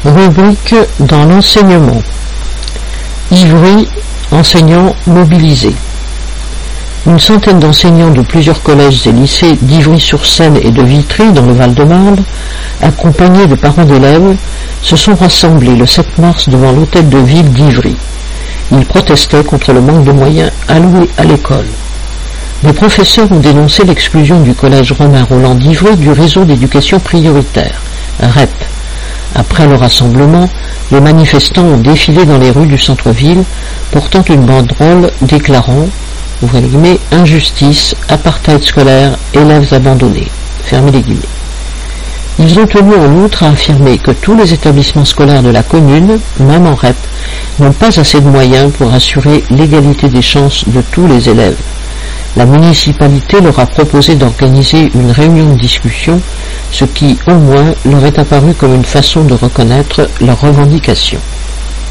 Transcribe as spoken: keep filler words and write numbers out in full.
Rubrique dans l'enseignement. Ivry, enseignants mobilisés. Une centaine d'enseignants de plusieurs collèges et lycées d'Ivry-sur-Seine et de Vitry dans le Val-de-Marne, accompagnés de parents d'élèves, se sont rassemblés le sept mars devant l'hôtel de ville d'Ivry. Ils protestaient contre le manque de moyens alloués à l'école. Les professeurs ont dénoncé l'exclusion du collège Romain Rolland d'Ivry du réseau d'éducation prioritaire, R E P. Après le rassemblement, les manifestants ont défilé dans les rues du centre-ville, portant une banderole déclarant « ouvrez les guillemets, injustice, apartheid scolaire, élèves abandonnés ». Fermez les guillemets. Ils ont tenu en outre à affirmer que tous les établissements scolaires de la commune, même en R E P, n'ont pas assez de moyens pour assurer l'égalité des chances de tous les élèves. La municipalité leur a proposé d'organiser une réunion de discussion, ce qui, au moins, leur est apparu comme une façon de reconnaître leurs revendications.